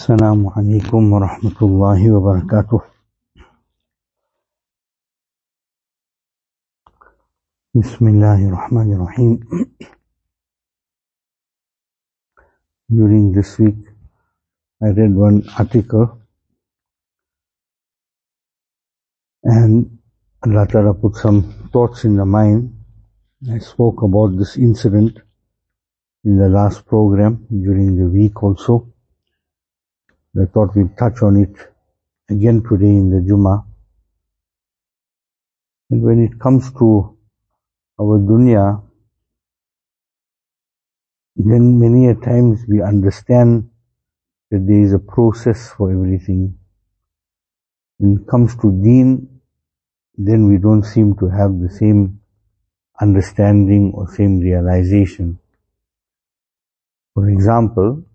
السلام عليكم ورحمة الله وبركاته. بسم الله الرحمن الرحيم. During this week, I read one article and Allah Ta'ala put some thoughts in the mind. I spoke about this incident in the last program during the week also. I thought we'd touch on it again today in the Jummah. And when it comes to our dunya, then many a times we understand that there is a process for everything. When it comes to deen, then we don't seem to have the same understanding or same realization. For example,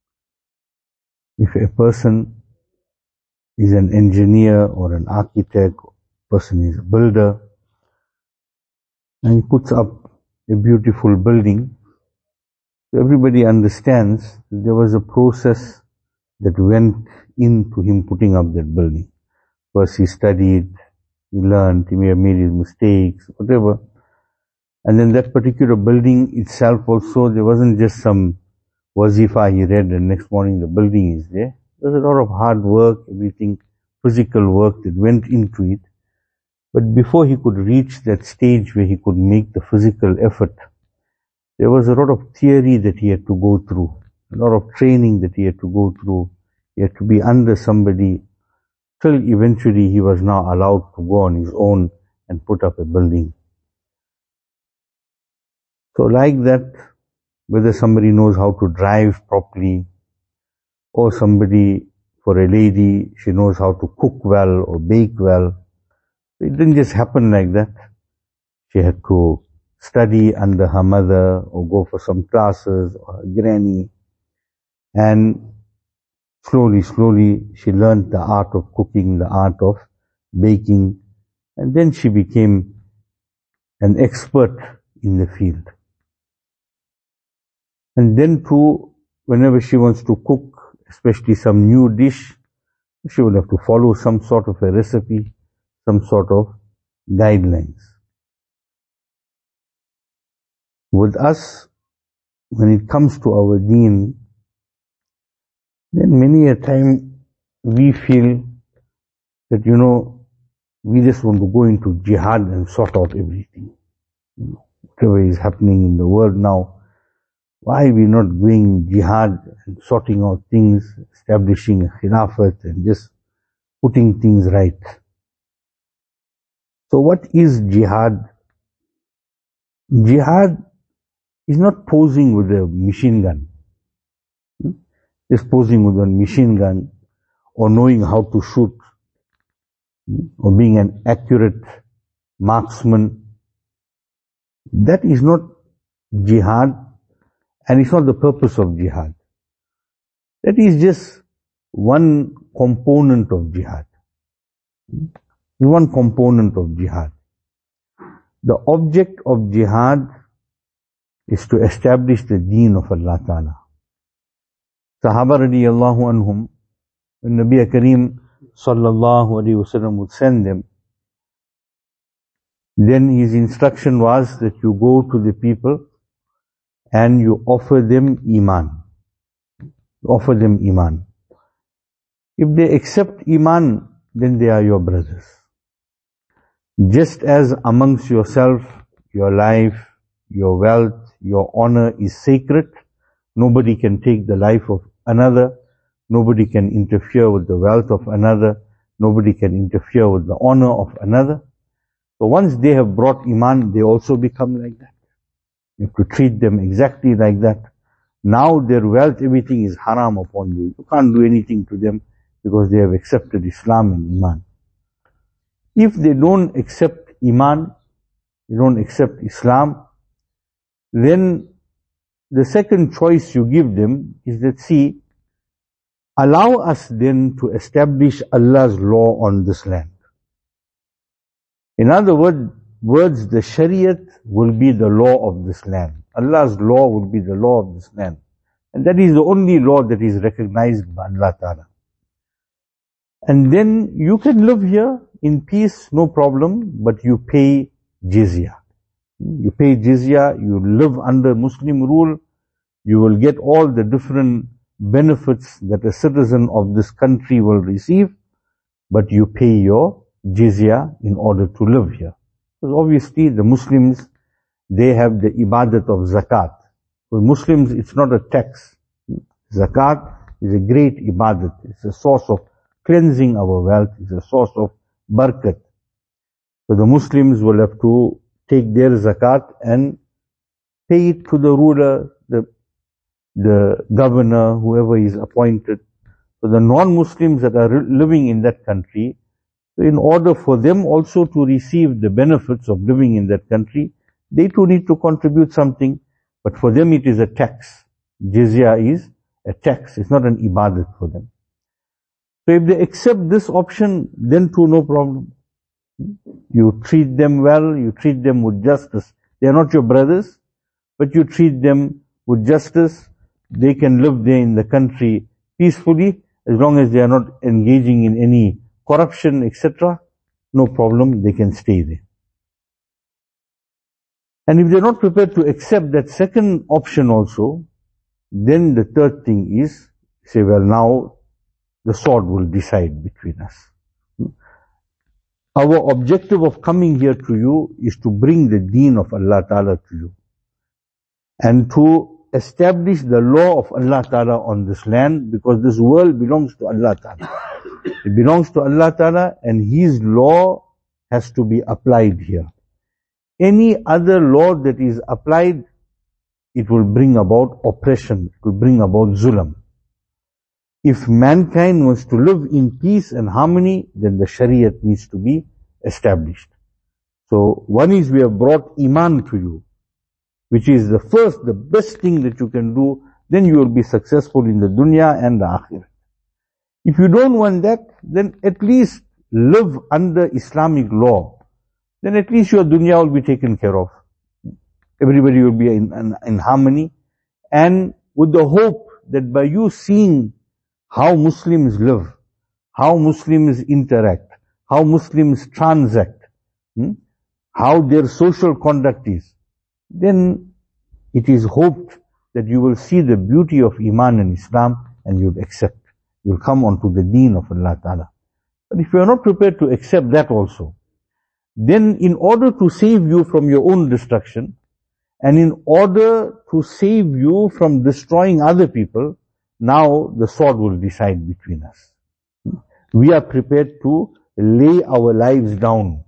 if a person is an engineer or an architect, person is a builder, and he puts up a beautiful building, everybody understands that there was a process that went into him putting up that building. First he studied, he learned, he may have made his mistakes, whatever. And then that particular building itself also, there wasn't just some wazifa he read and next morning the building is there. There was a lot of hard work, everything, physical work that went into it. But before he could reach that stage where he could make the physical effort, there was a lot of theory that he had to go through, a lot of training that he had to go through. He had to be under somebody till eventually he was now allowed to go on his own and put up a building. So like that, whether somebody knows how to drive properly, or somebody, for a lady, she knows how to cook well or bake well. It didn't just happen like that. She had to study under her mother or go for some classes or her granny. And slowly she learned the art of cooking, the art of baking. And then she became an expert in the field. And then too, whenever she wants to cook, especially some new dish, she will have to follow some sort of a recipe, some sort of guidelines. With us, when it comes to our deen, then many a time we feel that, we just want to go into jihad and sort out everything. Whatever is happening in the world now, why are we not doing jihad and sorting out things, establishing a khilafat and just putting things right? So what is jihad? Jihad is not posing with a machine gun. Just posing with a machine gun or knowing how to shoot or being an accurate marksman. That is not jihad, and it's not the purpose of jihad. That is just one component of jihad. One component of jihad. The object of jihad is to establish the deen of Allah Ta'ala. Sahaba radiyallahu anhum, when Nabi Kareem sallallahu alayhi wasallam would send them, then his instruction was that you go to the people and you offer them iman. Offer them iman. If they accept iman, then they are your brothers. Just as amongst yourself, your life, your wealth, your honor is sacred, nobody can take the life of another, nobody can interfere with the wealth of another, nobody can interfere with the honor of another. So once they have brought iman, they also become like that. You have to treat them exactly like that. Now their wealth, everything is haram upon you. You can't do anything to them because they have accepted Islam and iman. If they don't accept iman, they don't accept Islam, then the second choice you give them is that, see, allow us then to establish Allah's law on this land. In other words, the Shariat will be the law of this land. Allah's law will be the law of this land. And that is the only law that is recognized by Allah Ta'ala. And then you can live here in peace, no problem, but you pay jizya. You pay jizya, you live under Muslim rule, you will get all the different benefits that a citizen of this country will receive, but you pay your jizya in order to live here. Because obviously the Muslims, they have the ibadat of zakat. For Muslims, it's not a tax. Zakat is a great ibadat. It's a source of cleansing our wealth. It's a source of barakat. So the Muslims will have to take their zakat and pay it to the ruler, the governor, whoever is appointed. So the non-Muslims that are living in that country, in order for them also to receive the benefits of living in that country, they too need to contribute something. But for them it is a tax. Jizya is a tax. It's not an ibadat for them. So if they accept this option, then too no problem. You treat them well, you treat them with justice. They are not your brothers, but you treat them with justice. They can live there in the country peacefully, as long as they are not engaging in any corruption, etc. No problem, they can stay there. And if they are not prepared to accept that second option also, then the third thing is, say, well, now the sword will decide between us. Our objective of coming here to you is to bring the deen of Allah Ta'ala to you, and to establish the law of Allah Ta'ala on this land, because this world belongs to Allah Ta'ala. It belongs to Allah Ta'ala, and His law has to be applied here. Any other law that is applied, it will bring about oppression, it will bring about zulm. If mankind wants to live in peace and harmony, then the Shariat needs to be established. So one is, we have brought Iman to you, which is the first, the best thing that you can do. Then you will be successful in the dunya and the akhirah. If you don't want that, then at least live under Islamic law. Then at least your dunya will be taken care of. Everybody will be in harmony. And with the hope that by you seeing how Muslims live, how Muslims interact, how Muslims transact, how their social conduct is, then it is hoped that you will see the beauty of Iman and Islam, and you'll accept. You'll come onto the deen of Allah Ta'ala. But if you are not prepared to accept that also, then in order to save you from your own destruction, and in order to save you from destroying other people, now the sword will decide between us. We are prepared to lay our lives down.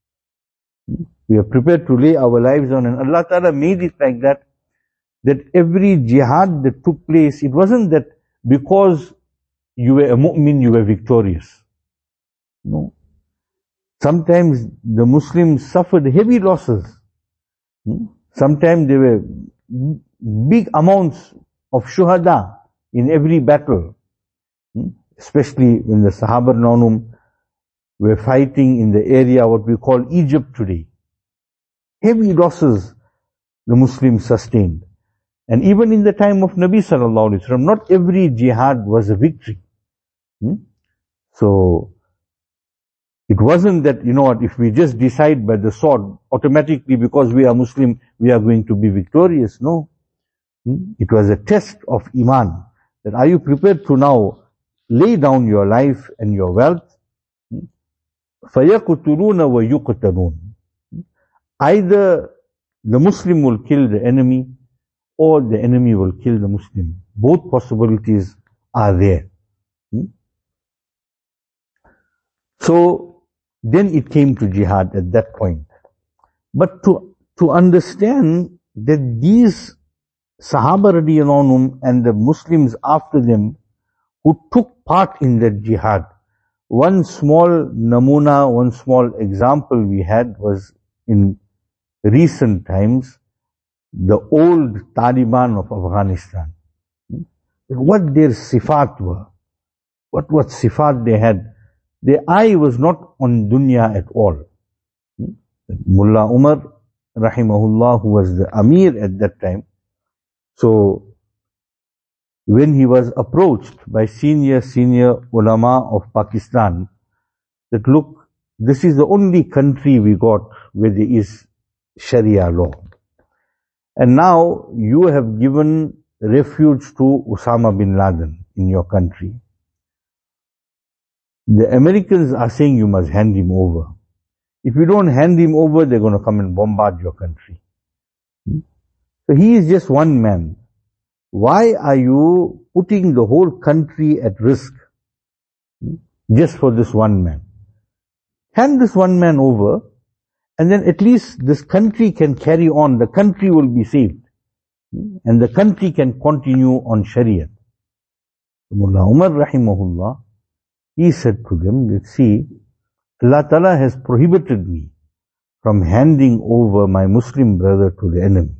We are prepared to lay our lives down, and Allah Ta'ala made it like that, that every jihad that took place, it wasn't that because you were a mu'min, you were victorious. No. Sometimes the Muslims suffered heavy losses. Sometimes there were big amounts of shuhada in every battle. Especially when the Sahaba Naunum were fighting in the area what we call Egypt today. Heavy losses the Muslims sustained. And even in the time of Nabi Sallallahu Alaihi Wasallam, not every jihad was a victory. So, it wasn't that, if we just decide by the sword, automatically because we are Muslim, we are going to be victorious. No. It was a test of Iman. That are you prepared to now lay down your life and your wealth? فَيَقْتُلُونَ وَيُقْتَلُونَ. Either the Muslim will kill the enemy, or the enemy will kill the Muslim. Both possibilities are there. So, then it came to jihad at that point. But to understand that these Sahaba radiyallahu anhum and the Muslims after them who took part in that jihad, one small namuna, one small example we had was in recent times, the old Taliban of Afghanistan. What their sifat were, what sifat they had. Their eye was not on dunya at all. Mullah Umar, rahimahullah, who was the Amir at that time. So, when he was approached by senior ulama of Pakistan, that look, this is the only country we got where there is Sharia law. And now you have given refuge to Osama bin Laden in your country. The Americans are saying you must hand him over. If you don't hand him over, they're going to come and bombard your country. So he is just one man. Why are you putting the whole country at risk just for this one man? Hand this one man over, and then at least this country can carry on. The country will be saved. And the country can continue on Shariat. Mullah Umar rahimahullah, he said to them, let's see, Allah Ta'ala has prohibited me from handing over my Muslim brother to the enemy.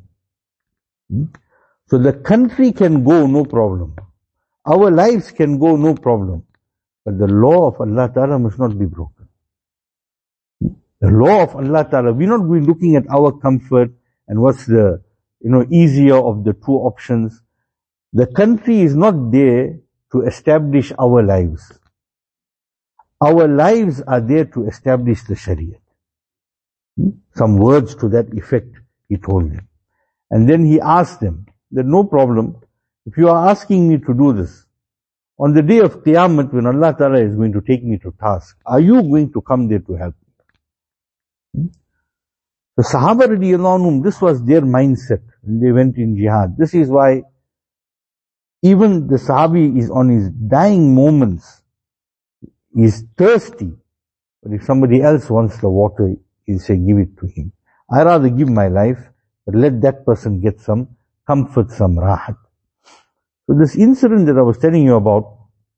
So the country can go, no problem. Our lives can go, no problem. But the law of Allah Ta'ala must not be broken. The law of Allah Ta'ala, we're not going looking at our comfort and what's the, easier of the two options. The country is not there to establish our lives. Our lives are there to establish the Shariat. Some words to that effect, he told them. And then he asked them that no problem, if you are asking me to do this, on the day of Qiyamah, when Allah Ta'ala is going to take me to task, are you going to come there to help me? The Sahaba radiallahu anhum, this was their mindset when they went in jihad. This is why even the Sahabi is on his dying moments, he's thirsty, but if somebody else wants the water, he'll say, give it to him. I rather give my life, but let that person get some comfort, some rahat. So this incident that I was telling you about,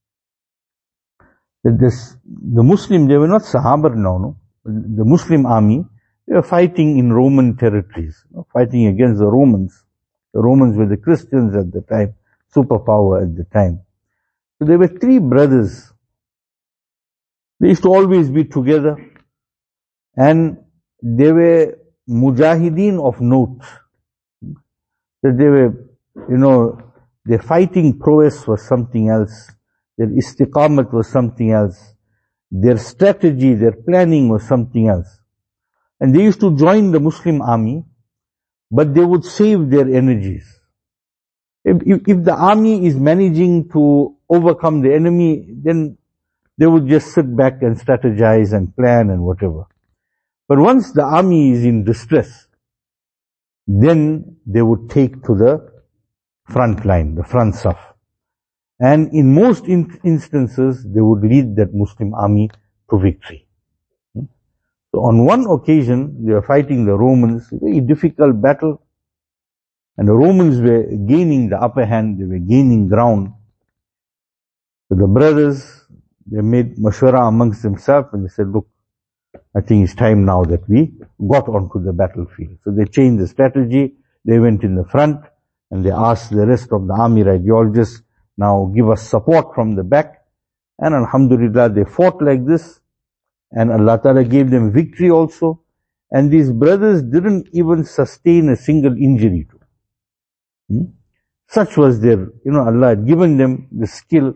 that the Muslim, they were not Sahaba now, no? The Muslim army, they were fighting in Roman territories, fighting against the Romans. The Romans were the Christians at the time, superpower at the time. So there were three brothers. They used to always be together, and they were mujahideen of note. That they were, their fighting prowess was something else. Their istiqamat was something else. Their strategy, their planning was something else. And they used to join the Muslim army, but they would save their energies. If the army is managing to overcome the enemy, then they would just sit back and strategize and plan and whatever. But once the army is in distress, then they would take to the front line, the front saf. And in most instances, they would lead that Muslim army to victory. So on one occasion, they were fighting the Romans, a very difficult battle. And the Romans were gaining the upper hand, they were gaining ground. So the brothers, they made mashwara amongst themselves and they said, look, I think it's time now that we got onto the battlefield. So they changed the strategy, they went in the front and they asked the rest of the army, right, you all just now give us support from the back. And alhamdulillah, they fought like this. And Allah Ta'ala gave them victory also. And these brothers didn't even sustain a single injury to them. Such was their, Allah had given them the skill.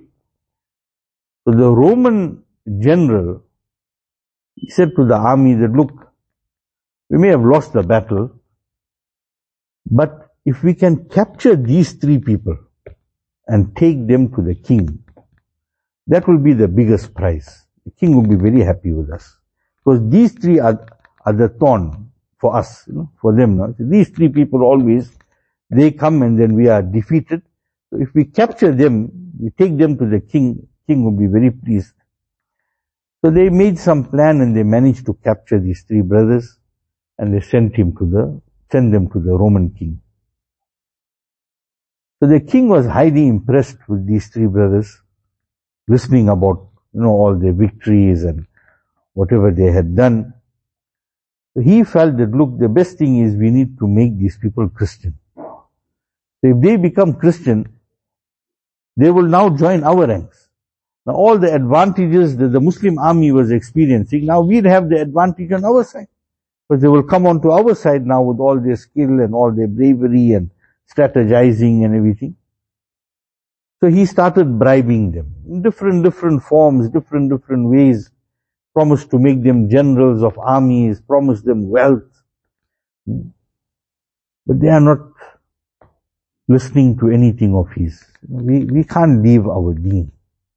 So the Roman general, he said to the army that, look, we may have lost the battle, but if we can capture these three people and take them to the king, that will be the biggest prize. The king will be very happy with us. Because these three are the thorn for us, for them. No? So these three people always, they come and then we are defeated. So if we capture them, we take them to the king, king will be very pleased. So they made some plan and they managed to capture these three brothers and they sent them to the Roman king. So the king was highly impressed with these three brothers, listening about, all their victories and whatever they had done. So he felt that, look, the best thing is we need to make these people Christian. So if they become Christian, they will now join our ranks. Now all the advantages that the Muslim army was experiencing, now we'd have the advantage on our side. Because they will come onto our side now with all their skill and all their bravery and strategizing and everything. So he started bribing them in different forms, different ways, promised to make them generals of armies, promised them wealth. But they are not listening to anything of his. We can't leave our deen.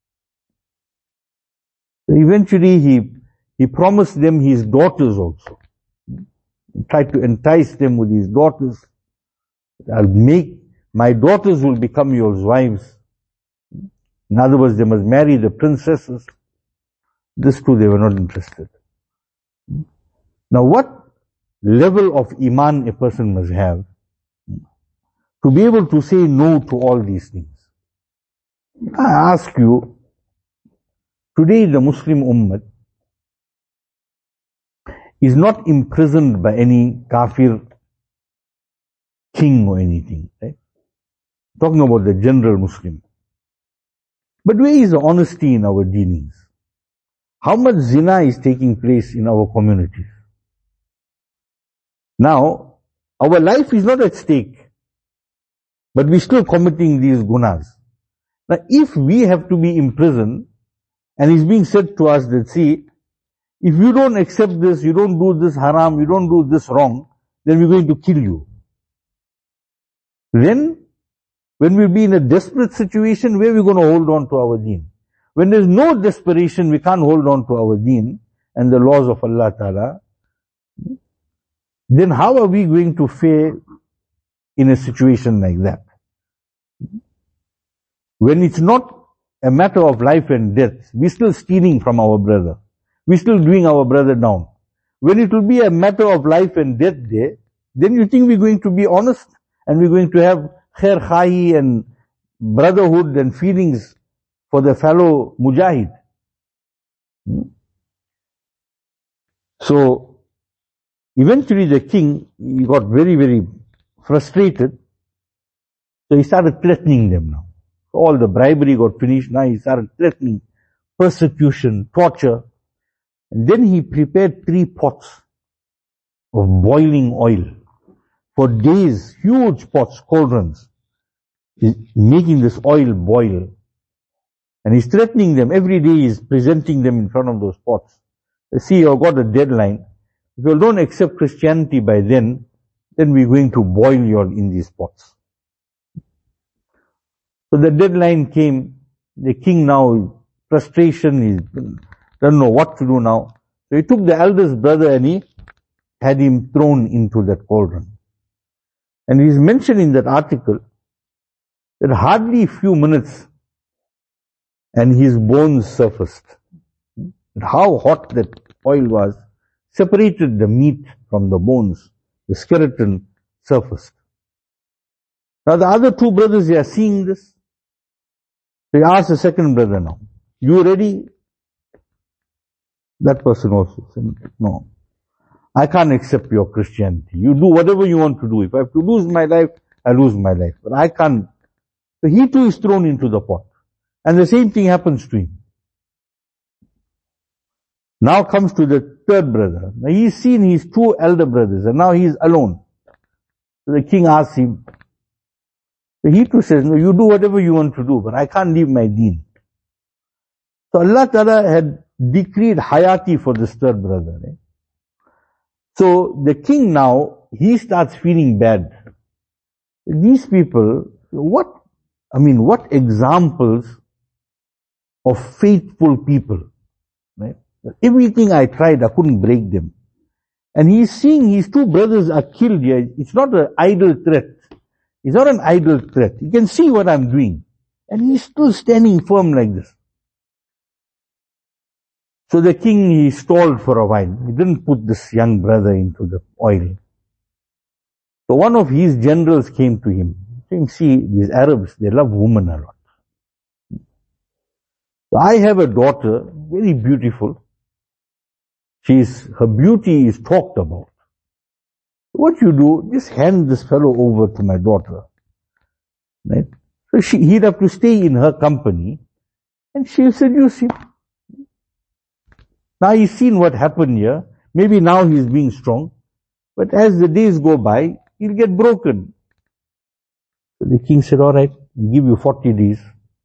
So eventually he promised them his daughters also. He tried to entice them with his daughters. My daughters will become your wives. In other words, they must marry the princesses. This too, they were not interested. Now what level of iman a person must have to be able to say no to all these things? I ask you, today the Muslim Ummah is not imprisoned by any kafir king or anything, right? Talking about the general Muslim. But where is the honesty in our dealings? How much zina is taking place in our communities? Now, our life is not at stake, but we're still committing these gunas. Now, if we have to be imprisoned, and it's being said to us that, see, if you don't accept this, you don't do this haram, you don't do this wrong, then we're going to kill you. Then, when we'll be in a desperate situation, where are we going to hold on to our deen? When there's no desperation, we can't hold on to our deen and the laws of Allah Ta'ala, then how are we going to fare in a situation like that? When it's not a matter of life and death, we're still stealing from our brother. We're still doing our brother down. When it will be a matter of life and death there, then you think we're going to be honest and we're going to have khair khahi and brotherhood and feelings for the fellow mujahid. So, eventually the king, he got very frustrated. So he started threatening them now. All the bribery got finished. Now he started threatening persecution, torture. And then he prepared 3 pots of boiling oil. For days, huge pots, cauldrons. He's making this oil boil. And he's threatening them. Every day he's presenting them in front of those pots. See, you've got a deadline. If you don't accept Christianity by then we're going to boil you all in these pots. So the deadline came. The king now, frustration, he doesn't know what to do now. So he took the eldest brother and he had him thrown into that cauldron. And it is mentioned in that article that hardly a few minutes and his bones surfaced. How hot that oil was separated the meat from the bones. The skeleton surfaced. Now the other 2 brothers, they are seeing this. So he asked the second brother now, you ready? That person also said, no, I can't accept your Christianity. You do whatever you want to do. If I have to lose my life, I lose my life. But I can't. So he too is thrown into the pot. And the same thing happens to him. Now comes to the third brother. Now he's seen his 2 elder brothers and now he's alone. So the king asks him, so he too says, no, you do whatever you want to do, but I can't leave my deen. So Allah Ta'ala had decreed hayati for this third brother. Right? So the king now, he starts feeling bad. These people, what examples of faithful people. Right? Everything I tried, I couldn't break them. And he's seeing his 2 brothers are killed here. It's not an idle threat. It's not an idle threat. You can see what I'm doing. And he's still standing firm like this. So the king, he stalled for a while. He didn't put this young brother into the oil. So one of his generals came to him. Saying, see, these Arabs, they love women a lot. So I have a daughter, very beautiful. Her beauty is talked about. What you do, just hand this fellow over to my daughter. Right? So he'd have to stay in her company and she'll seduce him. Now he's seen what happened here. Maybe now he's being strong. But as the days go by, he'll get broken. So the king said, all right, I'll give you 40 days.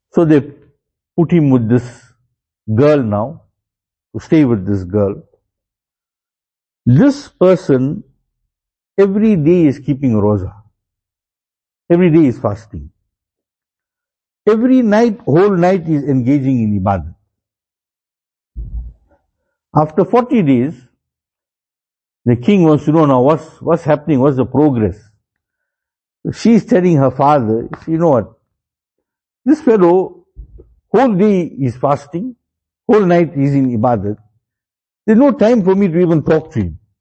So they put him with this girl now, to stay with this girl. This person every day is keeping roza. Every day is fasting. Every night, whole night is engaging in ibadah. After 40 days, the king wants to know now what's happening, what's the progress. So she's telling her father, you know what, this fellow, whole day is fasting, whole night is in ibadah. There's no time for me to even talk to him.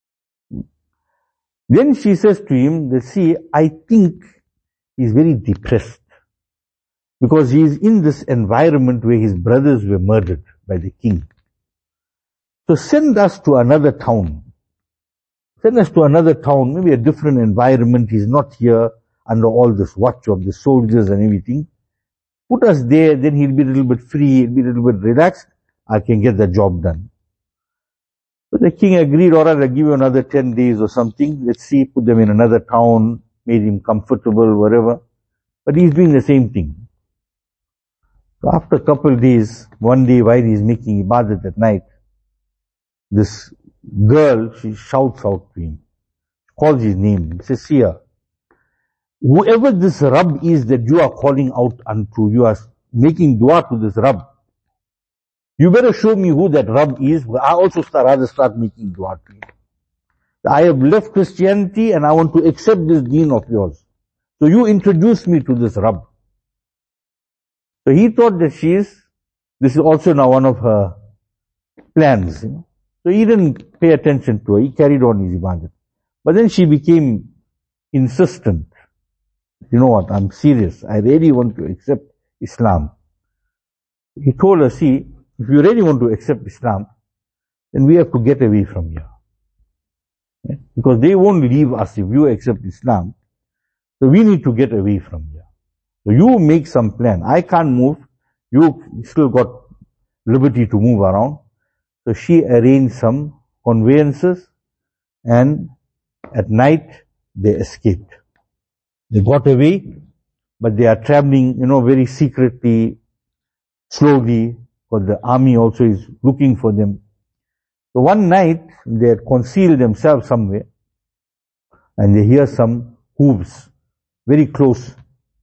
Then she says to him that, see, I think he's very depressed because he is in this environment where his brothers were murdered by the king. So send us to another town. Send us to another town, maybe a different environment. He's not here under all this watch of the soldiers and everything. Put us there, then he'll be a little bit free, he'll be a little bit relaxed. I can get the job done. So the king agreed, all right, I'll give you another 10 days or something. Let's see, put them in another town, made him comfortable, whatever. But he's doing the same thing. So after a couple of days, one day while he's making ibadat at night, this girl, she shouts out to him, calls his name, says, see here, whoever this Rabb is that you are calling out unto, you are making dua to this Rabb, you better show me who that Rabb is. I also start making dua to him. I have left Christianity and I want to accept this deen of yours. So you introduce me to this Rabb. So he thought that this is also now one of her plans. So he didn't pay attention to her. He carried on his ibadat. But then she became insistent. You know what, I'm serious. I really want to accept Islam. He told her, see, if you really want to accept Islam, then we have to get away from here. Right? Because they won't leave us if you accept Islam. So we need to get away from here. So you make some plan. I can't move. You still got liberty to move around. So she arranged some conveyances and at night they escaped. They got away, but they are traveling, very secretly, slowly, because the army also is looking for them. So one night, they had concealed themselves somewhere, and they hear some hooves, very close.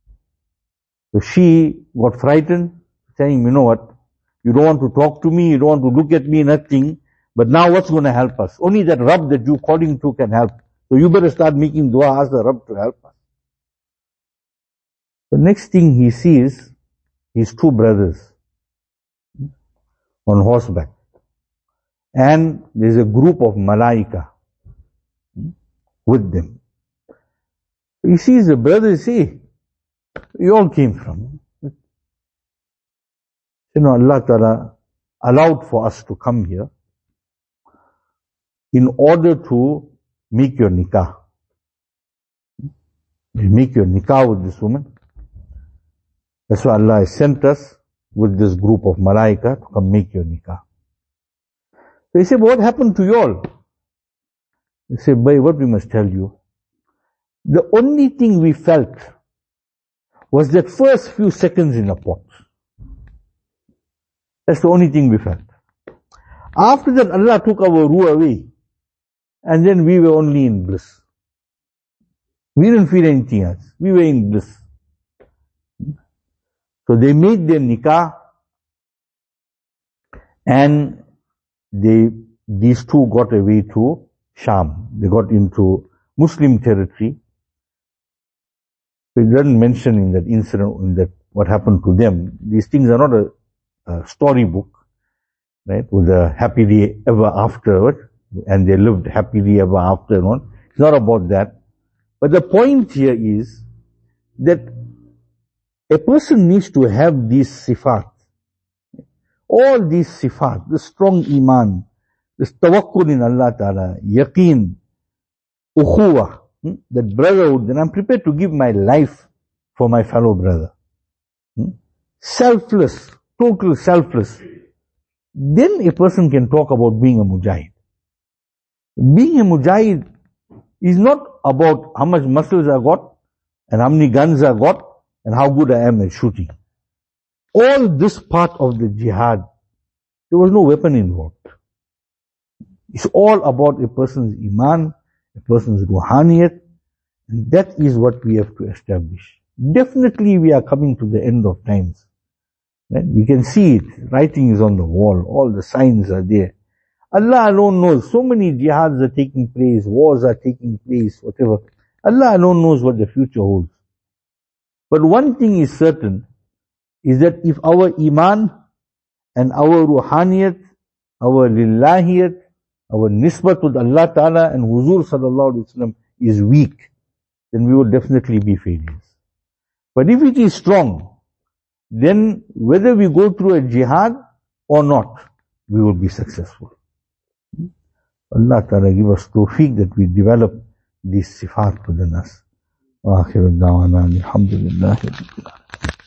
So she got frightened, saying, you know what, you don't want to talk to me, you don't want to look at me, nothing, but now what's going to help us? Only that Rabb that you calling to can help. So you better start making dua, ask the Rabb to help us. The next thing he sees, his two brothers on horseback. And there's a group of malaika with them. He sees the brothers, see, you all came from. Allah Ta'ala allowed for us to come here in order to make your nikah. You make your nikah with this woman. That's why Allah has sent us with this group of malaika to come make your nikah. So he said, what happened to you all? He said, boy, what we must tell you. The only thing we felt was that first few seconds in the pot. That's the only thing we felt. After that, Allah took our ruh away. And then we were only in bliss. We didn't feel anything else. We were in bliss. So they made their nikah, and these two got away to Sham. They got into Muslim territory. So it doesn't mention in that incident, what happened to them. These things are not a storybook, right? With a happily ever after, and they lived happily ever after and on. It's not about that. But the point here is that a person needs to have these sifat. All these sifat, the strong iman, this tawakkul in Allah Ta'ala, yaqeen, ukhuwah, that brotherhood, that I'm prepared to give my life for my fellow brother. Selfless, total selfless. Then a person can talk about being a mujahid. Being a mujahid is not about how much muscles I got and how many guns I got and how good I am at shooting. all this part of the jihad, there was no weapon involved. It's all about a person's iman, a person's ruhaniyat, and that is what we have to establish. Definitely we are coming to the end of times. Right? We can see it. Writing is on the wall. All the signs are there. Allah alone knows. So many jihads are taking place, wars are taking place, whatever. Allah alone knows what the future holds. But one thing is certain, is that if our iman and our ruhaniyat, our lillahiyat, our nisbat with Allah Ta'ala and Huzur Sallallahu Alaihi Wasallam is weak, then we will definitely be failures. But if it is strong, then whether we go through a jihad or not, we will be successful. Allah Ta'ala give us tawfiq that we develop these sifat within us. Wa akhiru da'wana alhamdulillahi.